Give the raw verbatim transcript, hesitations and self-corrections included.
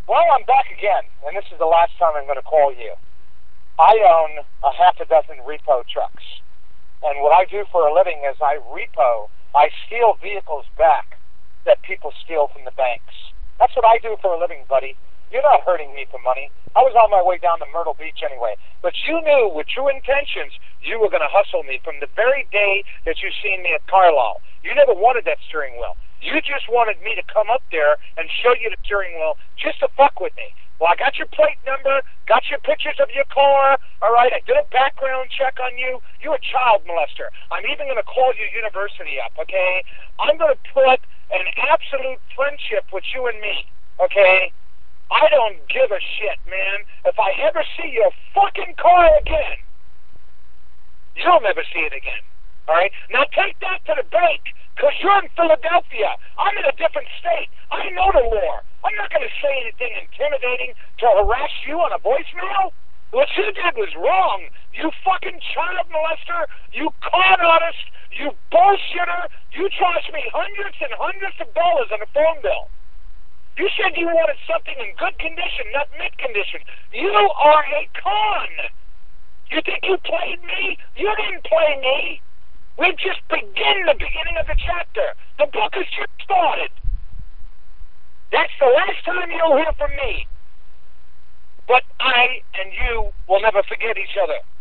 Well, I'm back again, and this is the last time I'm going to call you. I own a half a dozen repo trucks, and what I do for a living is I repo, I steal vehicles back that people steal from the banks. That's what I do for a living, buddy. You're not hurting me for money. I was on my way down to Myrtle Beach anyway, but you knew with true intentions you were going to hustle me from the very day that you seen me at Carlisle. You never wanted that steering wheel. You just wanted me to come up there and show you the steering wheel just to fuck with me. Well, I got your plate number, got your pictures of your car, all right, I did a background check on you. You're a child molester. I'm even going to call your university up, okay? I'm going to put an absolute friendship with you and me, okay? I don't give a shit, man. If I ever see your fucking car again, you'll never see it again, all right? Now take that to the bank. Because you're in Philadelphia. I'm in a different state. I know the law. I'm not going to say anything intimidating to harass you on a voicemail. What you did was wrong. You fucking child molester. You con artist. You bullshitter. You charged me hundreds and hundreds of dollars on a phone bill. You said you wanted something in good condition, not mid condition. You are a con. You think you played me? You didn't play me. We've just begun the beginning of the chapter. The book has just started. That's the last time you'll hear from me. But I and you will never forget each other.